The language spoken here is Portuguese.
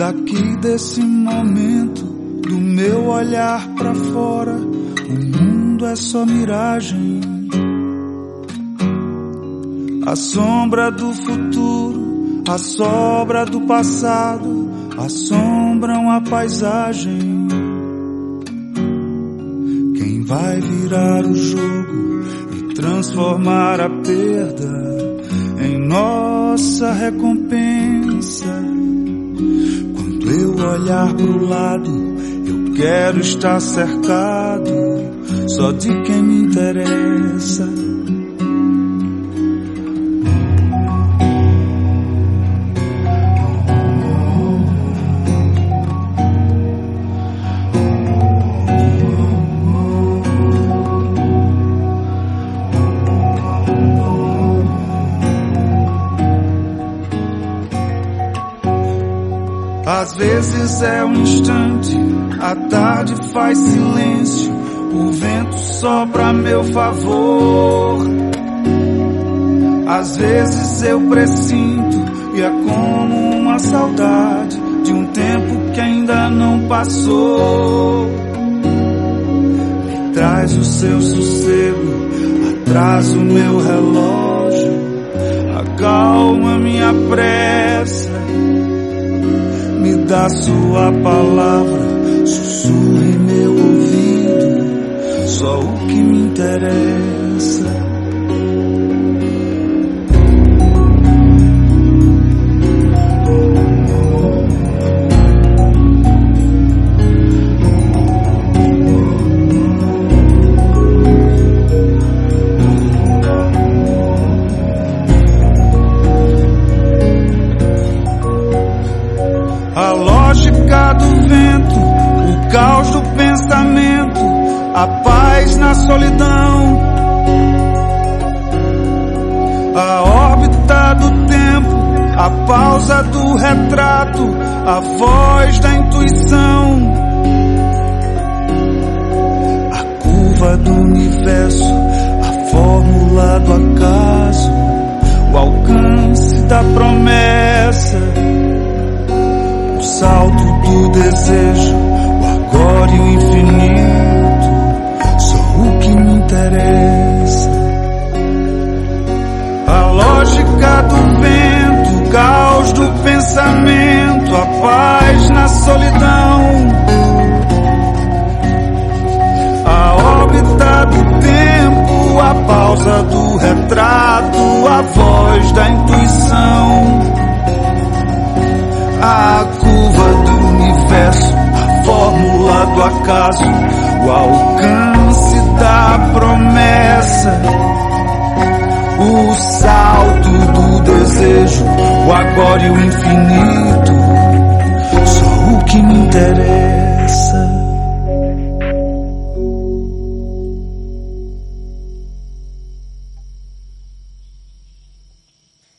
Daqui desse momento, do meu olhar pra fora, o mundo é só miragem. A sombra do futuro, a sobra do passado assombram a paisagem. Quem vai virar o jogo e transformar a perda em nossa recompensa? Quando eu olhar pro lado, eu quero estar cercado só de quem me interessa. Às vezes é um instante, a tarde faz silêncio, o vento sopra a meu favor. Às vezes eu presinto e é como uma saudade de um tempo que ainda não passou. Me traz o seu sossego, atrasa o meu relógio, acalma minha pressa. Me dá sua palavra, sussurra em meu ouvido, só o que me interessa. A lógica do vento, o caos do pensamento, a paz na solidão. A órbita do tempo, a pausa do retrato, a voz da intuição. A curva do universo, a fórmula do acaso, o alcance da promessa. O salto do desejo, o agora e o infinito, só o que me interessa. A lógica do vento, o caos do pensamento, a paz na solidão. A órbita do tempo, a pausa do retrato, a voz da intuição. A curva do universo, a fórmula do acaso, o alcance da promessa. O salto do desejo, o agora e o infinito, só o que me interessa.